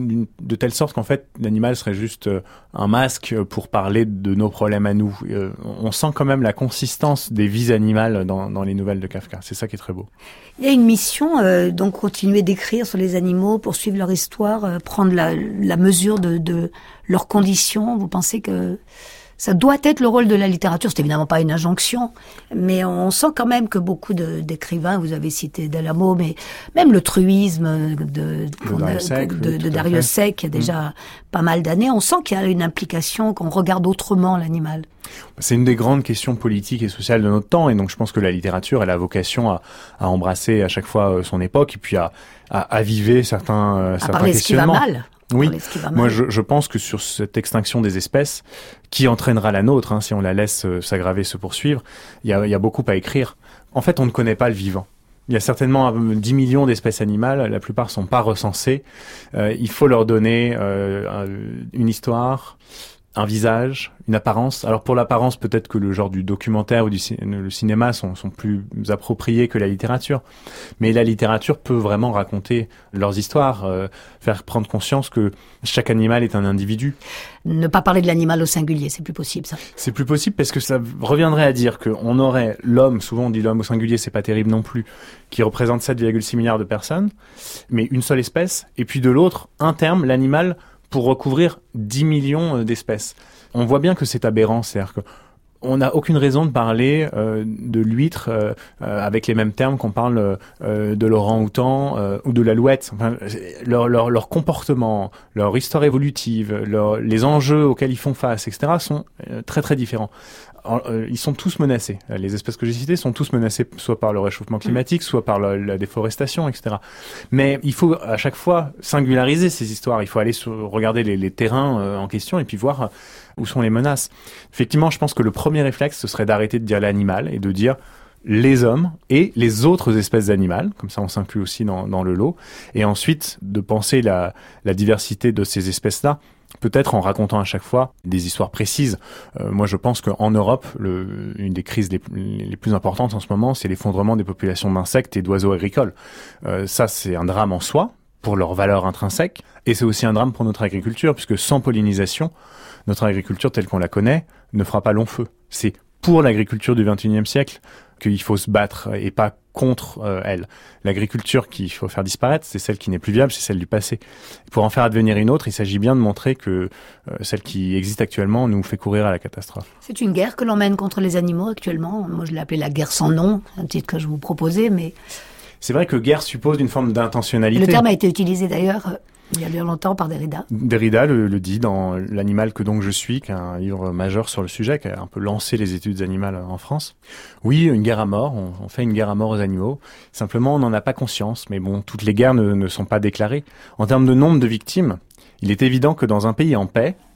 de telle sorte qu'en fait l'animal serait juste un masque pour parler de nos problèmes à nous. On sent quand même la consistance des vies animales dans les nouvelles de Kafka, c'est ça qui est très beau. Il y a une mission, donc continuer d'écrire sur les animaux, poursuivre leur histoire, prendre la mesure de leurs conditions. Vous pensez que ça doit être le rôle de la littérature? C'est évidemment pas une injonction, mais on sent quand même que beaucoup d'écrivains, vous avez cité Delamo, mais même le truisme de Darius Seck, qui a déjà pas mal d'années, on sent qu'il y a une implication, qu'on regarde autrement l'animal. C'est une des grandes questions politiques et sociales de notre temps, et donc je pense que la littérature, elle a vocation à embrasser à chaque fois son époque, et puis à aviver certains questionnements. Ce qui va mal. Oui, moi je pense que sur cette extinction des espèces, qui entraînera la nôtre, si on la laisse s'aggraver, se poursuivre, il y a beaucoup à écrire. En fait, on ne connaît pas le vivant. Il y a certainement 10 millions d'espèces animales, la plupart sont pas recensées. Il faut leur donner une histoire, un visage, une apparence. Alors pour l'apparence, peut-être que le genre du documentaire ou le cinéma sont plus appropriés que la littérature. Mais la littérature peut vraiment raconter leurs histoires, faire prendre conscience que chaque animal est un individu. Ne pas parler de l'animal au singulier, c'est plus possible ça. C'est plus possible parce que ça reviendrait à dire qu'on aurait l'homme, souvent on dit l'homme au singulier, c'est pas terrible non plus, qui représente 7,6 milliards de personnes, mais une seule espèce, et puis de l'autre, un terme, l'animal, pour recouvrir 10 millions d'espèces. On voit bien que c'est aberrant, c'est-à-dire qu'on n'a aucune raison de parler de l'huître avec les mêmes termes qu'on parle de l'orang-outan ou de l'alouette. Enfin, leur comportement, leur histoire évolutive, les enjeux auxquels ils font face, etc., sont très très différents. Ils sont tous menacés. Les espèces que j'ai citées sont tous menacées soit par le réchauffement climatique, soit par la déforestation, etc. Mais il faut à chaque fois singulariser ces histoires. Il faut aller regarder les terrains en question et puis voir où sont les menaces. Effectivement, je pense que le premier réflexe, ce serait d'arrêter de dire l'animal et de dire les hommes et les autres espèces animales, comme ça on s'inclut aussi dans le lot, et ensuite de penser la diversité de ces espèces-là, peut-être en racontant à chaque fois des histoires précises. Moi, je pense qu'en Europe, une des crises les plus importantes en ce moment, c'est l'effondrement des populations d'insectes et d'oiseaux agricoles. Ça, c'est un drame en soi, pour leur valeur intrinsèque, et c'est aussi un drame pour notre agriculture, puisque sans pollinisation, notre agriculture telle qu'on la connaît ne fera pas long feu. C'est pour l'agriculture du XXIe siècle qu'il faut se battre et pas contre elle. L'agriculture qu'il faut faire disparaître, c'est celle qui n'est plus viable, c'est celle du passé. Pour en faire advenir une autre, il s'agit bien de montrer que celle qui existe actuellement nous fait courir à la catastrophe. C'est une guerre que l'on mène contre les animaux actuellement. Moi, je l'ai appelée la guerre sans nom, un titre que je vous proposais, mais... C'est vrai que guerre suppose une forme d'intentionnalité. Le terme a été utilisé d'ailleurs il y a bien longtemps par Derrida. Derrida le dit dans L'animal que donc je suis, qui est un livre majeur sur le sujet, qui a un peu lancé les études animales en France. Oui, une guerre à mort, on fait une guerre à mort aux animaux. Simplement, on n'en a pas conscience, mais bon, toutes les guerres ne sont pas déclarées. En termes de nombre de victimes, il est évident que dans un pays en paix,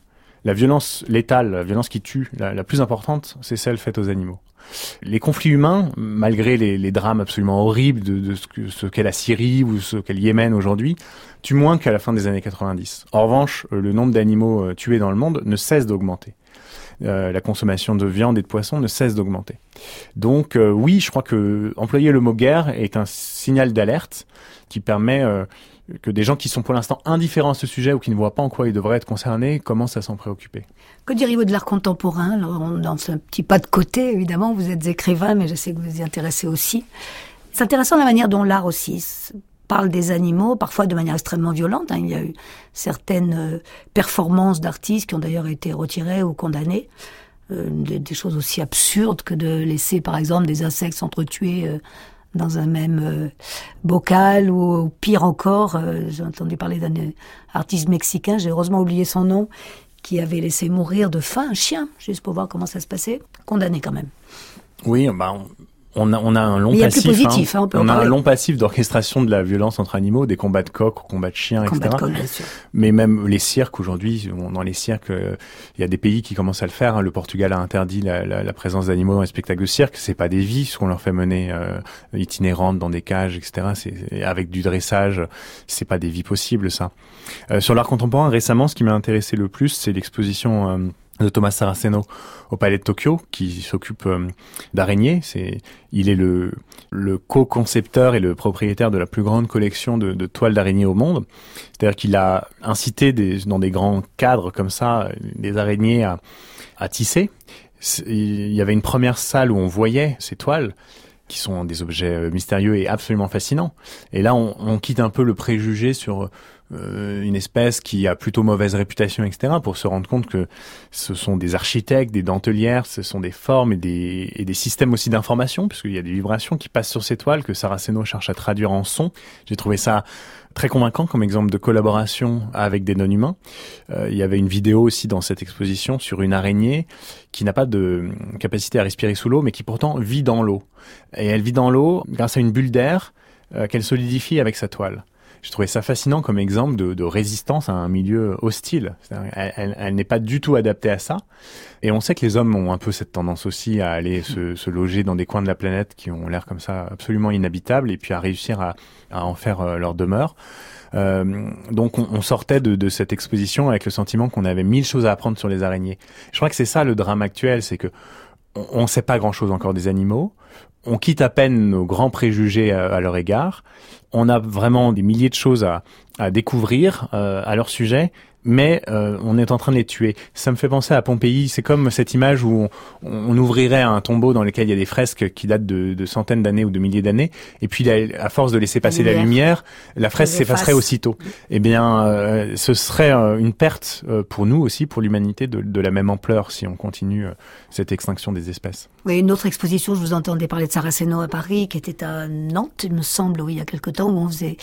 la violence létale, la violence qui tue, la plus importante, c'est celle faite aux animaux. Les conflits humains, malgré les drames absolument horribles de ce qu'est la Syrie ou ce qu'est le Yémen aujourd'hui, tuent moins qu'à la fin des années 90. En revanche, le nombre d'animaux tués dans le monde ne cesse d'augmenter. La consommation de viande et de poisson ne cesse d'augmenter. Donc oui, je crois que employer le mot guerre est un signal d'alerte qui permet que des gens qui sont pour l'instant indifférents à ce sujet ou qui ne voient pas en quoi ils devraient être concernés commencent à s'en préoccuper. Que diriez-vous de l'art contemporain? Alors, on lance un petit pas de côté, évidemment, vous êtes écrivain, mais je sais que vous vous y intéressez aussi. C'est intéressant la manière dont l'art aussi parle des animaux, parfois de manière extrêmement violente. Il y a eu certaines performances d'artistes qui ont d'ailleurs été retirées ou condamnées. Des choses aussi absurdes que de laisser, par exemple, des insectes s'entretuer dans un même bocal, ou pire encore, j'ai entendu parler d'un artiste mexicain, j'ai heureusement oublié son nom, qui avait laissé mourir de faim un chien, juste pour voir comment ça se passait, condamné quand même. Oui, on a un long passif. Plus positif, on a un long passif d'orchestration de la violence entre animaux, des combats de coqs, combats de chiens, etc. De coqs, bien sûr. Mais même les cirques aujourd'hui, dans les cirques, il y a des pays qui commencent à le faire. Le Portugal a interdit la présence d'animaux dans les spectacles de cirque. C'est pas des vies, ce qu'on leur fait mener itinérantes dans des cages, etc. C'est avec du dressage. C'est pas des vies possibles, ça. Sur l'art contemporain, récemment, ce qui m'a intéressé le plus, c'est l'exposition de Thomas Saraceno au Palais de Tokyo, qui s'occupe d'araignées. Il est le co-concepteur et le propriétaire de la plus grande collection de toiles d'araignées au monde. C'est-à-dire qu'il a incité dans des grands cadres comme ça, des araignées à tisser. Il y avait une première salle où on voyait ces toiles, qui sont des objets mystérieux et absolument fascinants. Et là, on quitte un peu le préjugé sur une espèce qui a plutôt mauvaise réputation, etc., pour se rendre compte que ce sont des architectes, des dentelières, ce sont des formes et des systèmes aussi d'information, puisqu'il y a des vibrations qui passent sur ces toiles que Saraceno cherche à traduire en son. J'ai trouvé ça très convaincant comme exemple de collaboration avec des non-humains. Il y avait une vidéo aussi dans cette exposition sur une araignée qui n'a pas de capacité à respirer sous l'eau, mais qui pourtant vit dans l'eau. Et elle vit dans l'eau grâce à une bulle d'air qu'elle solidifie avec sa toile. Je trouvais ça fascinant comme exemple de résistance à un milieu hostile. Elle n'est pas du tout adaptée à ça. Et on sait que les hommes ont un peu cette tendance aussi à aller se loger dans des coins de la planète qui ont l'air comme ça absolument inhabitables, et puis à réussir à en faire leur demeure. Donc on sortait de cette exposition avec le sentiment qu'on avait 1000 choses à apprendre sur les araignées. Je crois que c'est ça le drame actuel, c'est que on ne sait pas grand-chose encore des animaux. On quitte à peine nos grands préjugés à leur égard. On a vraiment des milliers de choses à découvrir à leur sujet, mais on est en train de les tuer. Ça me fait penser à Pompéi. C'est comme cette image où on ouvrirait un tombeau dans lequel il y a des fresques qui datent de centaines d'années ou de milliers d'années, et puis à force de laisser passer la lumière, la fresque s'effacerait aussitôt. Eh bien, ce serait une perte pour nous aussi, pour l'humanité, de la même ampleur si on continue cette extinction des espèces. Oui, une autre exposition, je vous entendais parler de Saraceno à Paris, qui était à Nantes, il me semble, oui, il y a quelque temps, où on faisait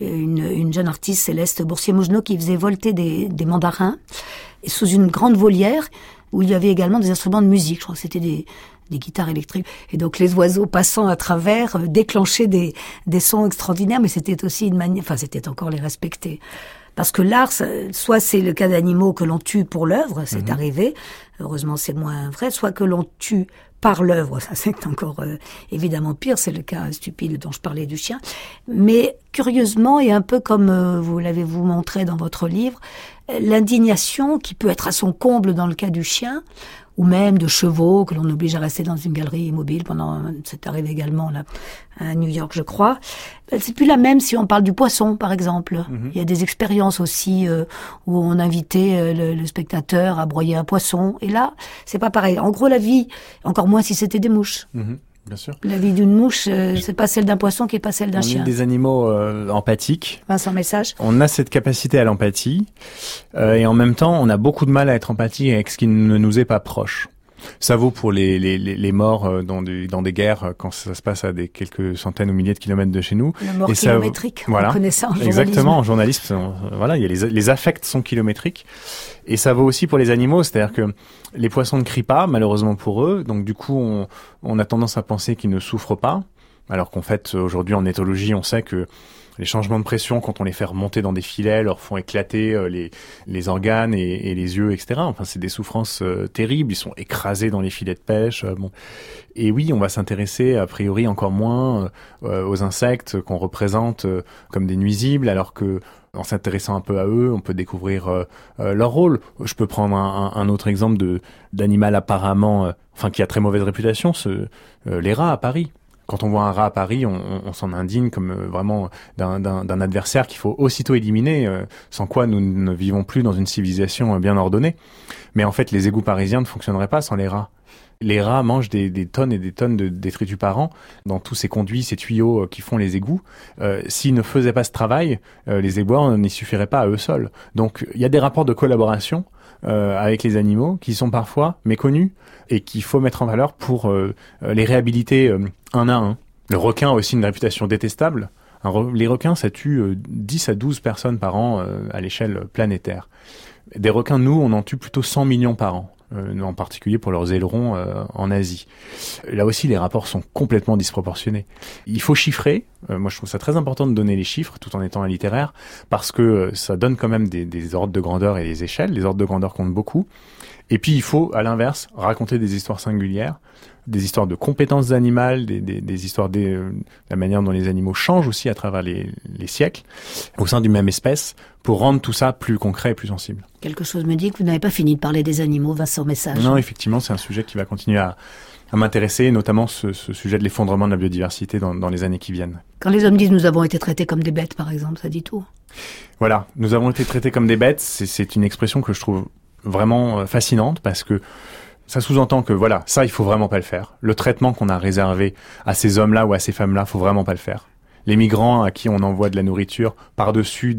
une jeune artiste, Céleste Boursier-Mougenot, qui faisait volter des mandarins sous une grande volière où il y avait également des instruments de musique. Je crois que c'était des guitares électriques. Et donc les oiseaux passant à travers déclenchaient des sons extraordinaires, mais c'était aussi une manière, enfin c'était encore les respecter. Parce que l'art, soit c'est le cas d'animaux que l'on tue pour l'œuvre, c'est arrivé, heureusement c'est moins vrai, soit que l'on tue par l'œuvre, ça c'est encore évidemment pire, c'est le cas stupide dont je parlais du chien. Mais curieusement, et un peu comme vous l'avez vous montré dans votre livre, l'indignation qui peut être à son comble dans le cas du chien, ou même de chevaux que l'on oblige à rester dans une galerie immobile c'est arrivé également là, à New York, je crois. C'est plus la même si on parle du poisson, par exemple. Il y a des expériences aussi où on invitait le spectateur à broyer un poisson. Et là, c'est pas pareil. En gros, la vie, encore moins si c'était des mouches. Bien sûr. La vie d'une mouche, c'est pas celle d'un poisson qui est pas celle d'un chien. On est des animaux empathiques. Vincent Message. On a cette capacité à l'empathie et en même temps, on a beaucoup de mal à être empathique avec ce qui ne nous est pas proche. Ça vaut pour les morts dans des guerres quand ça se passe à quelques centaines ou milliers de kilomètres de chez nous. La mort kilométrique, voilà. On connaît ça en journalisme. Exactement, en journalisme, voilà, il y a les affects sont kilométriques. Et ça vaut aussi pour les animaux, c'est-à-dire que les poissons ne crient pas, malheureusement pour eux, donc du coup on a tendance à penser qu'ils ne souffrent pas. Alors qu'en fait, aujourd'hui, en éthologie, on sait que les changements de pression, quand on les fait remonter dans des filets, leur font éclater les organes et les yeux, etc. Enfin, c'est des souffrances terribles. Ils sont écrasés dans les filets de pêche. Bon. Et oui, on va s'intéresser a priori encore moins aux insectes qu'on représente comme des nuisibles, alors que en s'intéressant un peu à eux, on peut découvrir leur rôle. Je peux prendre un autre exemple d'animal apparemment, qui a très mauvaise réputation, les rats à Paris. Quand on voit un rat à Paris, on s'en indigne comme vraiment d'un adversaire qu'il faut aussitôt éliminer, sans quoi nous ne vivons plus dans une civilisation bien ordonnée. Mais en fait, les égouts parisiens ne fonctionneraient pas sans les rats. Les rats mangent des tonnes et des tonnes de détritus par an dans tous ces conduits, ces tuyaux qui font les égouts. S'ils ne faisaient pas ce travail, les éboueurs n'y suffiraient pas à eux seuls. Donc il y a des rapports de collaboration avec les animaux qui sont parfois méconnus et qu'il faut mettre en valeur pour les réhabiliter un à un. Le requin a aussi une réputation détestable. Les requins, ça tue 10 à 12 personnes par an à l'échelle planétaire. Des requins, nous, on en tue plutôt 100 millions par an. En particulier pour leurs ailerons en Asie. Là aussi, les rapports sont complètement disproportionnés. Il faut chiffrer. Moi, je trouve ça très important de donner les chiffres, tout en étant un littéraire, parce que ça donne quand même des ordres de grandeur et des échelles. Les ordres de grandeur comptent beaucoup. Et puis, il faut, à l'inverse, raconter des histoires singulières, des histoires de compétences animales, des histoires de la manière dont les animaux changent aussi à travers les siècles, au sein d'une même espèce, pour rendre tout ça plus concret et plus sensible. Quelque chose me dit que vous n'avez pas fini de parler des animaux, Vincent Message. Non, effectivement, c'est un sujet qui va continuer à m'intéresser, notamment ce sujet de l'effondrement de la biodiversité dans les années qui viennent. Quand les hommes disent « nous avons été traités comme des bêtes », par exemple, ça dit tout. Voilà, nous avons été traités comme des bêtes, c'est une expression que je trouve vraiment fascinante, parce que ça sous-entend que voilà, ça il faut vraiment pas le faire. Le traitement qu'on a réservé à ces hommes-là ou à ces femmes-là, faut vraiment pas le faire. Les migrants à qui on envoie de la nourriture par-dessus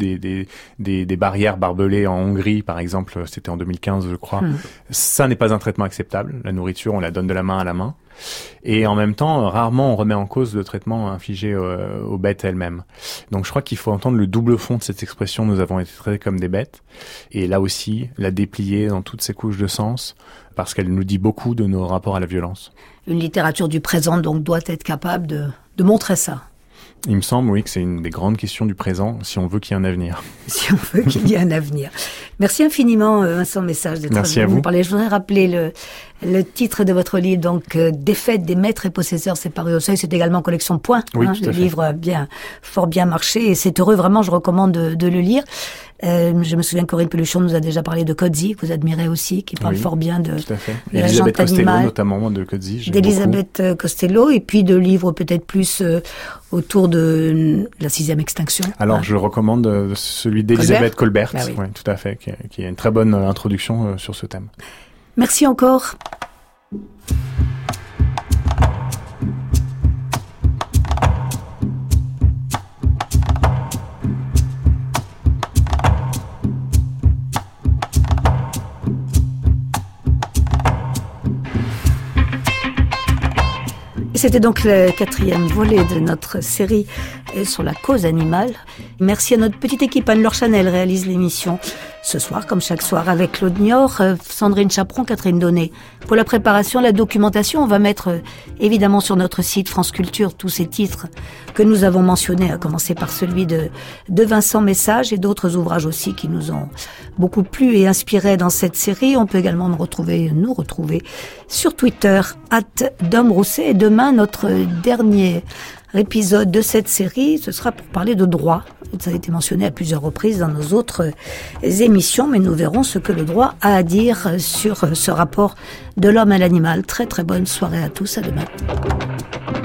des barrières barbelées en Hongrie, par exemple, c'était en 2015, je crois. Ça n'est pas un traitement acceptable. La nourriture, on la donne de la main à la main. Et en même temps, rarement on remet en cause le traitement infligé aux bêtes elles-mêmes. Donc je crois qu'il faut entendre le double fond de cette expression « nous avons été traités comme des bêtes ». Et là aussi, la déplier dans toutes ses couches de sens, parce qu'elle nous dit beaucoup de nos rapports à la violence. Une littérature du présent, donc, doit être capable de montrer ça. Il me semble, oui, que c'est une des grandes questions du présent, si on veut qu'il y ait un avenir. Si on veut qu'il y ait un avenir. Merci infiniment, Vincent Message, d'être venu nous parler. Je voudrais rappeler le titre de votre livre, donc Défaite des maîtres et possesseurs, c'est paru au Seuil, c'est également collection Point. Oui, le livre a fort bien marché et c'est heureux, vraiment, je recommande de le lire. Je me souviens que Corinne Peluchon nous a déjà parlé de Coetzee, que vous admirez aussi, qui parle fort bien de la gente animale, notamment de Coetzee. D'Elisabeth Costello, et puis de livres peut-être plus autour de la 6e extinction. Alors, je recommande celui d'Elisabeth Colbert, oui. Ouais, tout à fait, qui a une très bonne introduction sur ce thème. Merci encore. C'était donc le 4e volet de notre série sur la cause animale. Merci à notre petite équipe. Anne-Laure Chanel réalise l'émission ce soir, comme chaque soir, avec Claude Niort, Sandrine Chaperon, Catherine Donnet. Pour la préparation, la documentation, on va mettre évidemment sur notre site France Culture tous ces titres que nous avons mentionnés, à commencer par celui de Vincent Message et d'autres ouvrages aussi qui nous ont beaucoup plu et inspiré dans cette série. On peut également nous retrouver sur Twitter, @DomRousset. Et demain, notre dernier épisode de cette série, ce sera pour parler de droit. Ça a été mentionné à plusieurs reprises dans nos autres émissions, mais nous verrons ce que le droit a à dire sur ce rapport de l'homme à l'animal. Très très bonne soirée à tous, à demain.